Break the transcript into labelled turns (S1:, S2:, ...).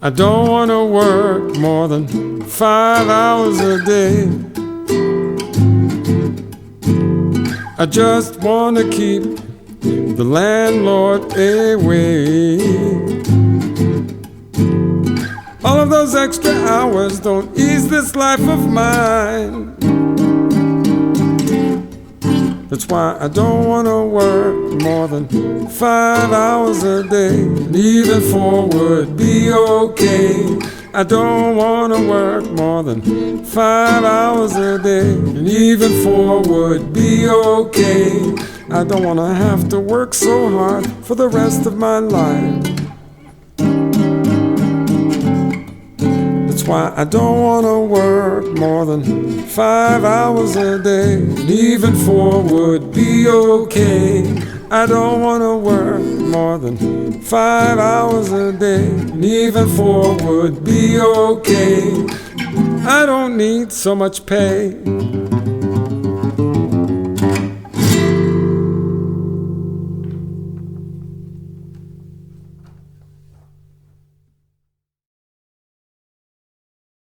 S1: I don't want to work more than 5 hours a day. I just want to keep the landlord away. All of those extra hours don't ease this life of mine. That's why I don't want to work more than 5 hours a day. And even 4 would be okay. I don't want to work more than 5 hours a day. And even 4 would be okay. I don't want to have to work so hard for the rest of my life. That's why I don't want to work more than 5 hours a day. And even 4 would be okay. I don't want to work more than 5 hours a day. And even 4 would be okay. I don't need so much pay.